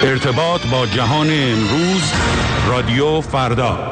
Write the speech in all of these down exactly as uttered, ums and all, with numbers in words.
ارتباط با جهان امروز، رادیو فردا.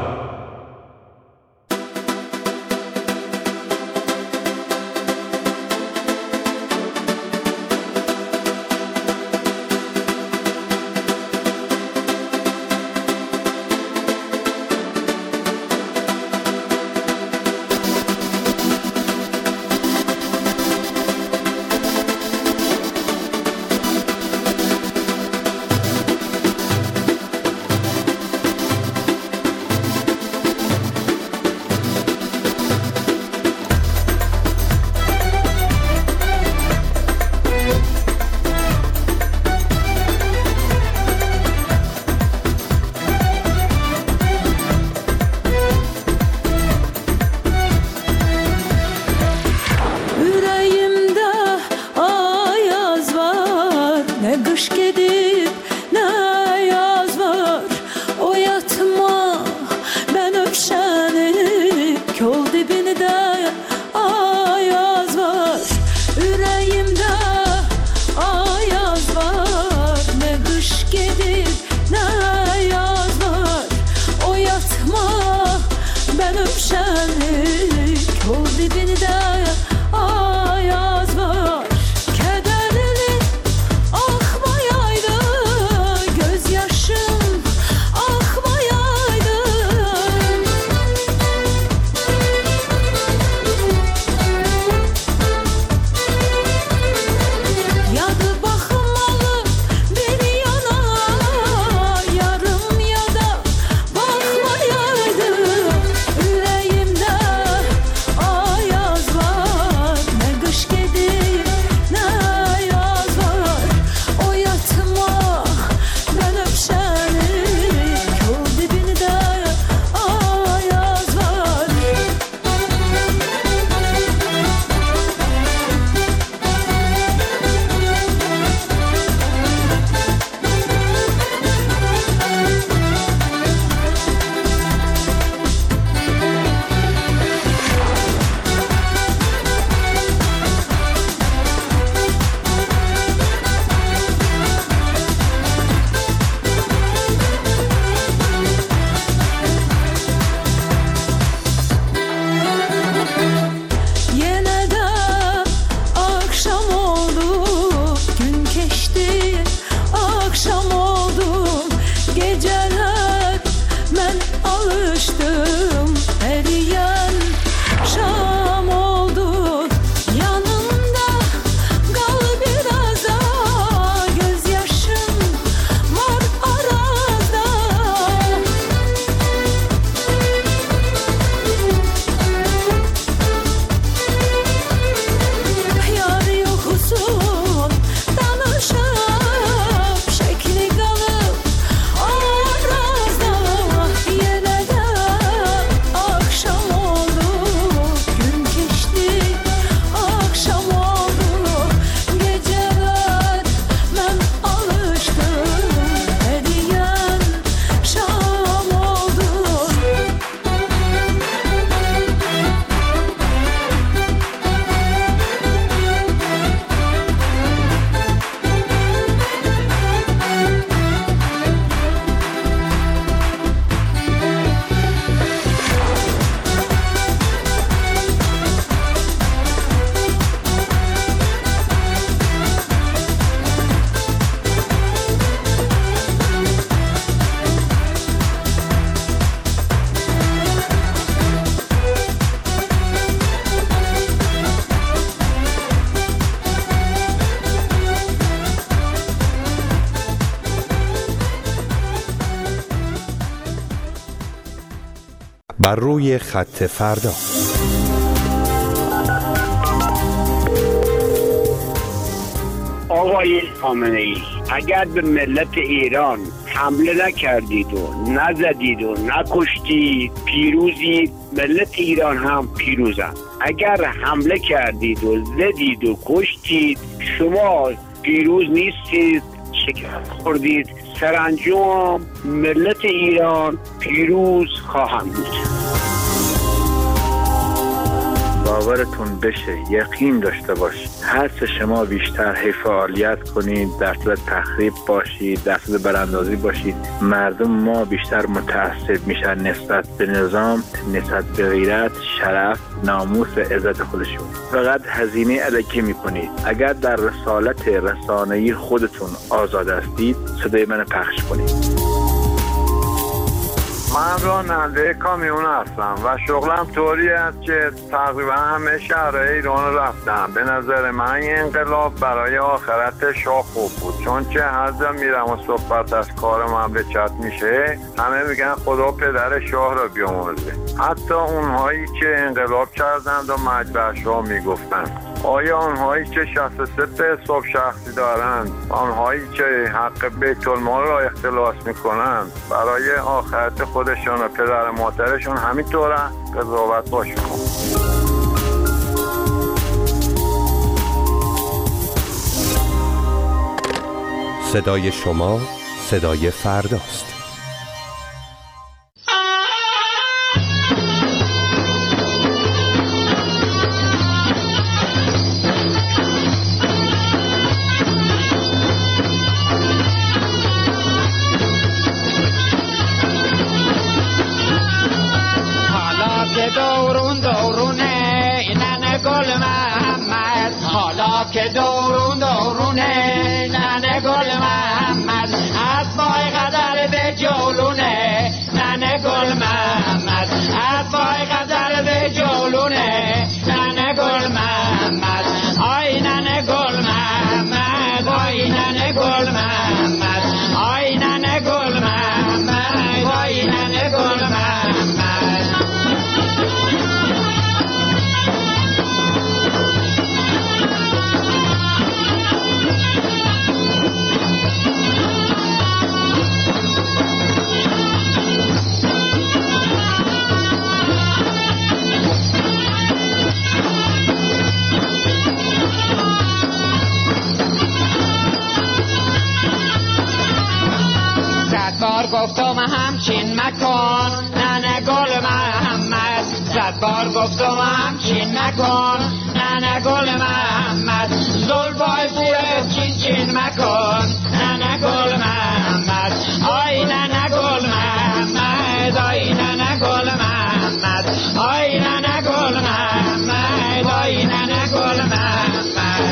بر روی خط فردا. آقای خامنه‌ای، اگر به ملت ایران حمله نکردید و نزدید و نکشتید پیروزید، ملت ایران هم پیروزند. اگر حمله کردید و زدید و کشتید، شما پیروز نیستید، شکست خوردید. سرانجام ملت ایران پیروز خواهند بود. باورتون بشه، یقین داشته باشید هر چه شما بیشتر هی فعالیت کنید، در صورت تخریب باشید، در صورت براندازی باشید، مردم ما بیشتر متعصب میشن نسبت به نظام، نسبت به غیرت، شرف، ناموس و عزت خودشون. فقط هزینه الکی میکنید. اگر در رسالت رسانه‌ای خودتون آزاد هستید، صدای من پخش کنید. من راننده کامیون هستم و شغلم طوری است که تقریبا همه شهرهای ایران رفتم. به نظر من این انقلاب برای آخرت شاه خوب بود، چون که هر جا میرم و صحبت از کار مملکت میشه همه میگن خدا پدر شاه را بیامرزه. حتی اونهایی که انقلاب کردند و مجبور شاه میگفتن. آیا آنهایی که شصت و سه تا حساب شخصی دارند، آنهایی که حق بیت المال را اختلاس میکنند، برای آخرت خودشان و پدر مادرشون همینطوره؟ قضاوت باشه کن. صدای شما صدای فرداست. که دورون دورونه ننه گل محمد از پای قدر به جولونه ننه گل محمد از پای قدر به جولونه ننه گل محمد آی ننه گل محمد آی ننه گل محمد آی ننه گل محمد آی ننه گل محمد گفتم همچین مکن ننه گل محمد، صد بار گفتم همچین مکن ننه گل محمد، زلفای زیر چین چین مکن ننه گل محمد آی ننه گل محمد آی ننه گل محمد آی ننه گل محمد آی ننه گل محمد.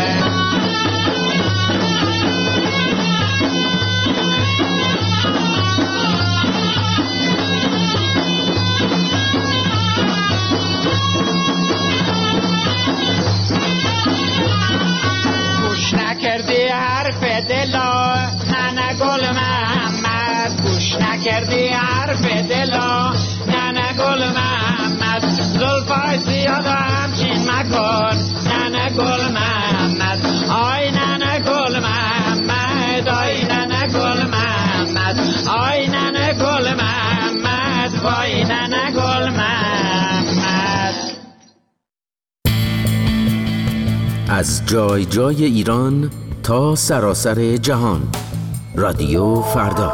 دلا ننه گل محمد گوش نکردی حرف دلا ننه گل محمد زلفای زیاد همچین مکن ننه گل محمد آی ننه گل محمد آی ننه گل محمد آی ننه گل محمد وای ننه گل محمد. از جای جای ایران تا سراسر جهان، رادیو فردا.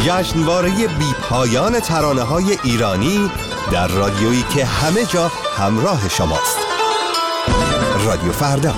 جشنواره بی پایان ترانه‌های ایرانی در رادیویی که همه جا همراه شماست. رادیو فردا.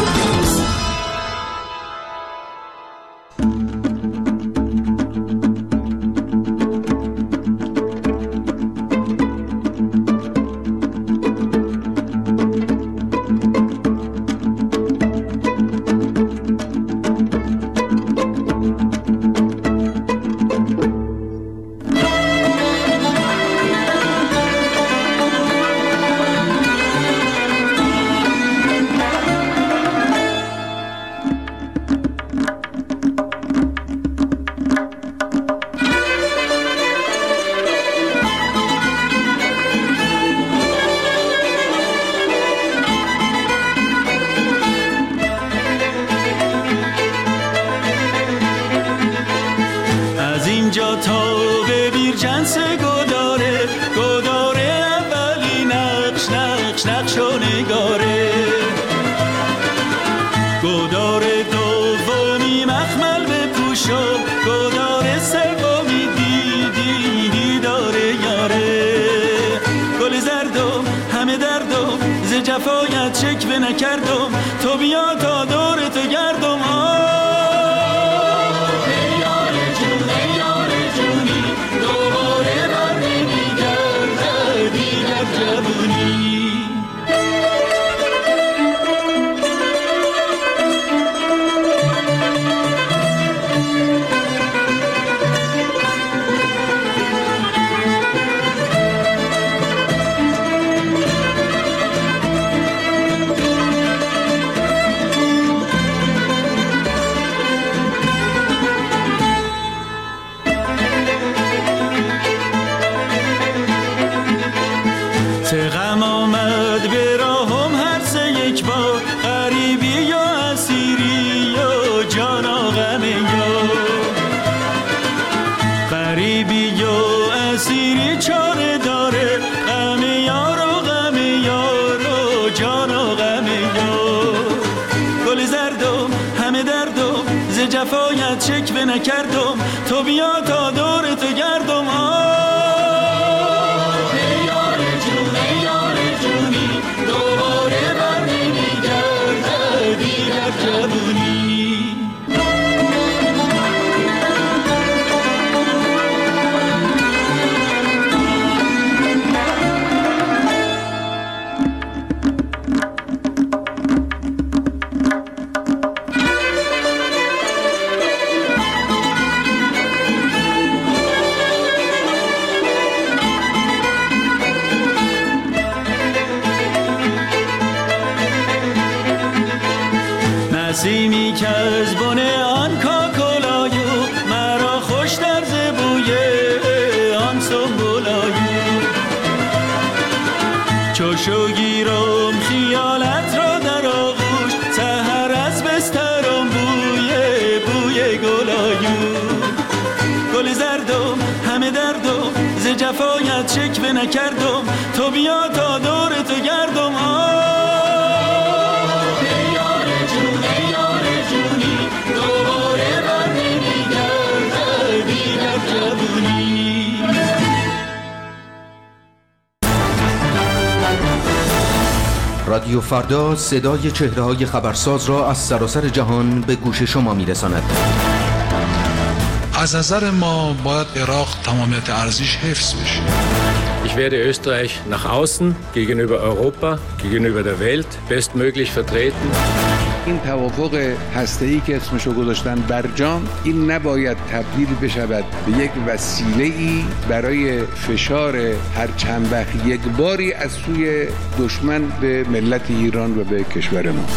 نکردم تو بیا تا دور تو گردم. ای یار جون ای یار جونی دوباره بر نمیگرده دیگر جوونی. جفایت شکوه نکردم تو بیا تا دور تو گردم. ای یار جون ای یار جونی دوباره بر نمیگرده دیگر جوونی. نسیمی که از بن آن کاکلایو مرا خوش در زبوی آن سنبولایو. چوشو گیرم خیالت را در آغوش سحر از بسترم بوی بوی گلایو. گل زردم همه دردم ز جفایت شکوه نکردم تو بیا تا دور تو گردم. رادیو فردا صدای چهره‌های خبرساز را از سراسر جهان به گوش شما می‌رساند. از نظر ما باید عراق تمامیت ارزش حفظ بشه. Ich werde Österreich nach außen gegenüber Europa, gegenüber der Welt bestmöglich vertreten. این توافق هسته‌ای که اسمشو گذاشتن برجام این نباید تبدیل بشود به یک وسیله‌ای برای فشار هر چند وقت یک باری از سوی دشمن به ملت ایران و به کشور ما.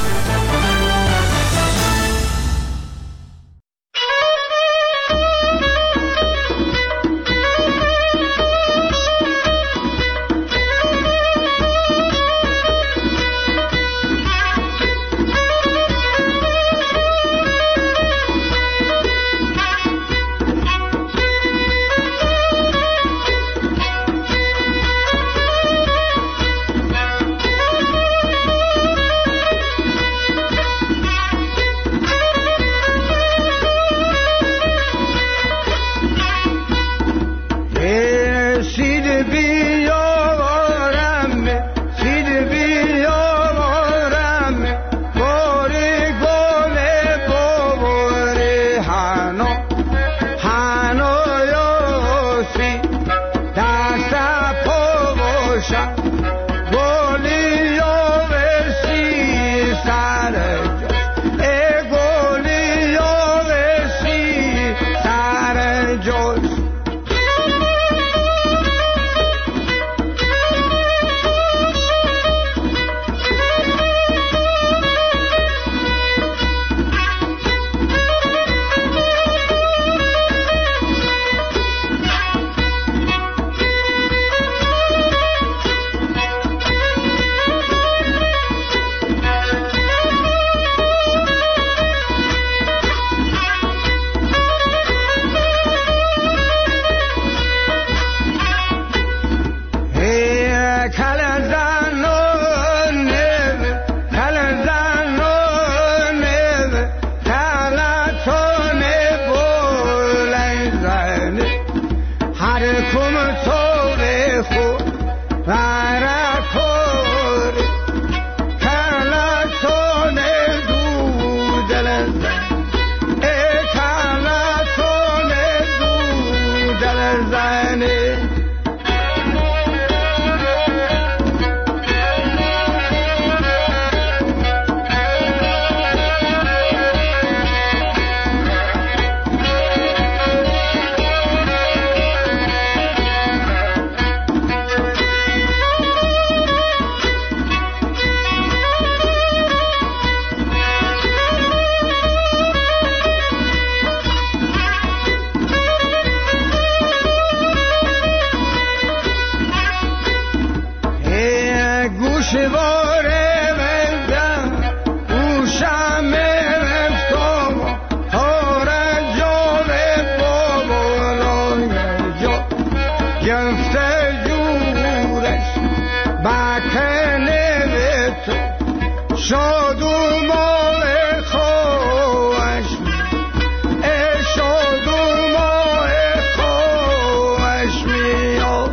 شاد و ماه خوش ای شاد و ماه خوش میاد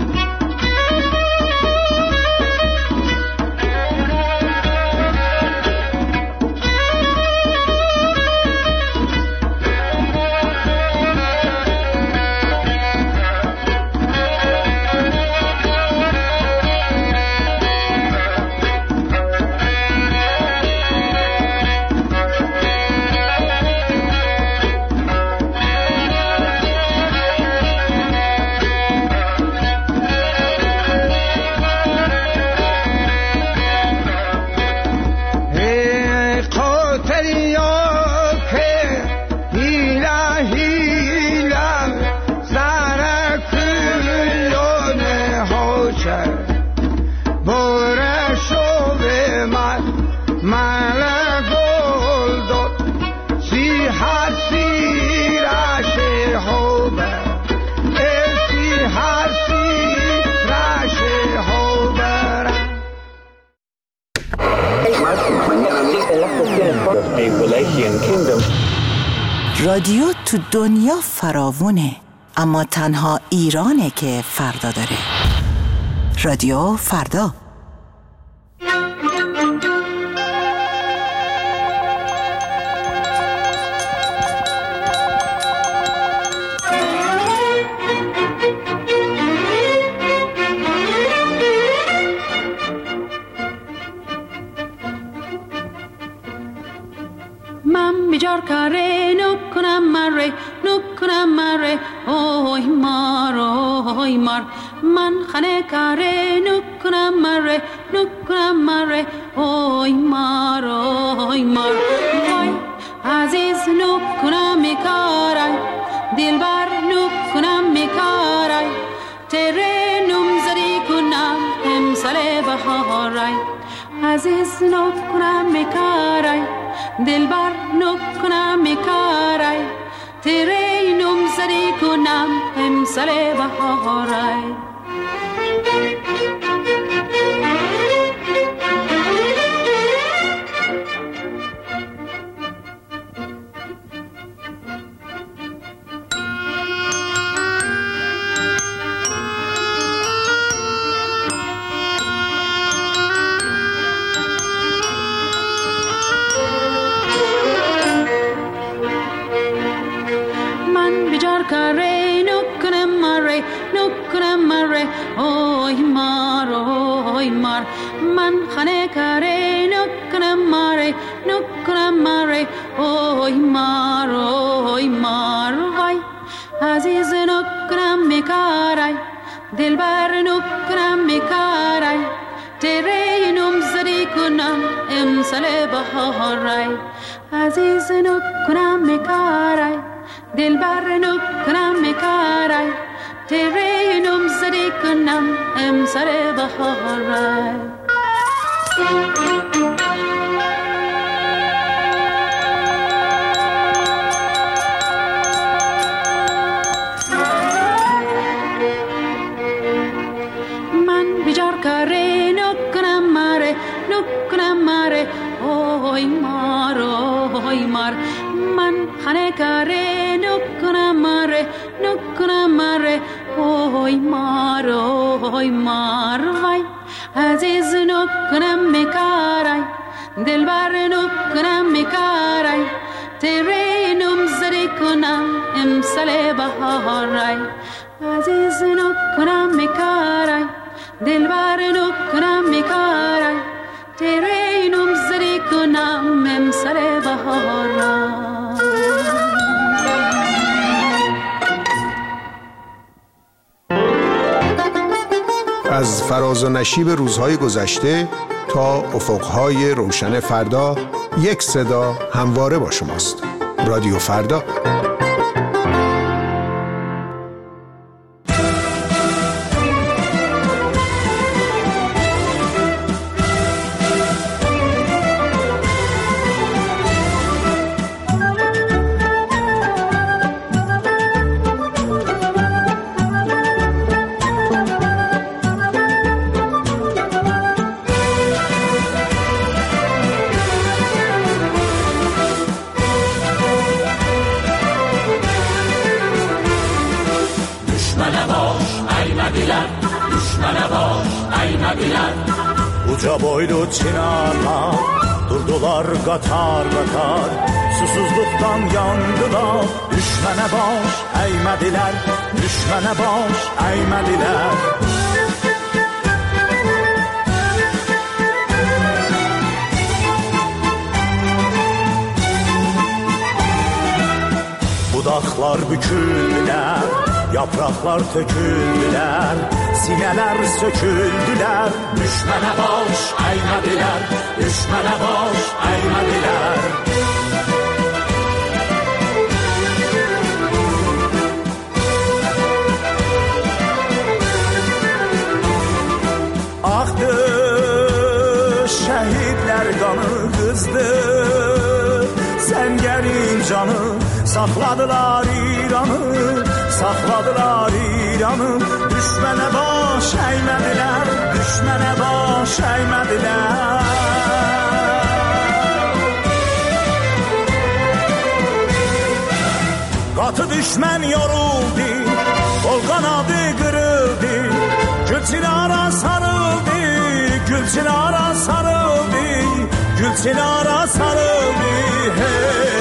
رادیو تو دنیا فراوونه، اما تنها ایرانه که فردا داره. رادیو فردا. من بیجار کاره نکنم مره نکنم مره اوی مار اوی مار من خانه کاره نکنم مره نکنم مره اوی مار اوی مار وای عزیز نکنم میکارای دلبر نکنم میکارای تره نمزدی کنم امسال بهارای عزیز نکنم میکارای دلبر نکنم میکارای تیره نمزدی کنم امسال بهارای کاره نکنم مره نکنم مره اوی مار اوی مار من خانه کاره نکنم مره نکنم مره اوی مار اوی مار وای عزیز نکنم میکارای دلبر نکنم میکارای تیره نمزدی کنم امسال بهارای عزیز نکنم میکارای دلبر نکنم میکارای تیره نمزدی کنم امسال بهارای من بیجار کاره نکنم ماره نکنم ماره اوی مار اوی مار من خانه کاره نکنم ماره نکنم ماره اوی مار اوی مار وای عزیز نکنم میکارای دلبر نکنم میکارای تیره نمزدی کنم امسال بهارای عزیز نکنم میکارای دلبر نکنم میکارای تیره نمزدی کنم امسال بهارای. از فراز و نشیب روزهای گذشته تا افقهای روشن فردا، یک صدا همواره با شماست. رادیو فردا. Uca boylu çınarlar durdular qatar qatar, susuzluqdan yandılar. Düşmənə baş əymədilər, düşmənə baş əymədilər. Budaqlar büküldülər, yapraqlar töküldülər, sinələr söküldülər. Düşmənə baş əymədilər, düşmənə baş əymədilər. Axdı şəhidlər qanı qızdı, səngərin canı. Saxladılar İranı, saxladılar İranı. Düşmənə baş əymədilər, düşmənə baş əymədilər. Qatı düşmən yoruldu, qol qanadı qırıldı. Gülçinara sarıldı, Gülçinara sarıldı, Gülçinara sarıldı. Hey.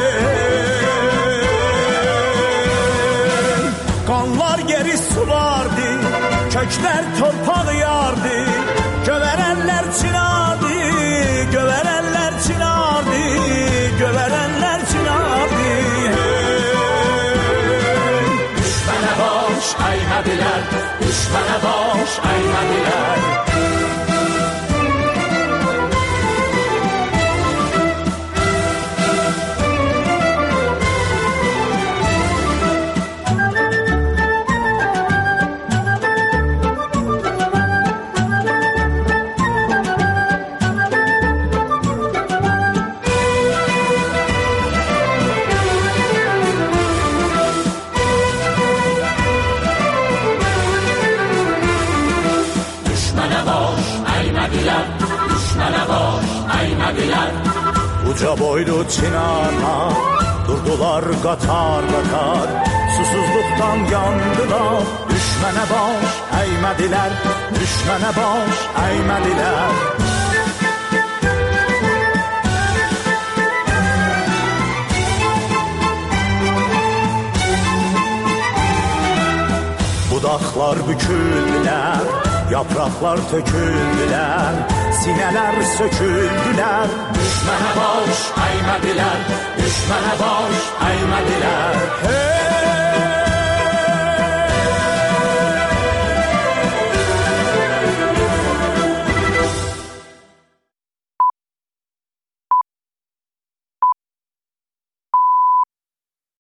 Qanlar geri sulardı, köklər torpaq yardı. Gövərənlər çinardı, gövərənlər çinardı, gövərənlər çinardı. Hey. Düşmənə baş əymədilər, düşmənə baş əymədilər. Uca boylu çınarlar durdular qatar qatar, susuzluqdan yandılar. Düşmənə baş əymədilər, düşmənə baş əymədilər. Budaqlar büküldülər, yapraqlar töküldülər, sinələr söküldülər. Düşmənə baş əymədilər, düşmənə baş əymədilər.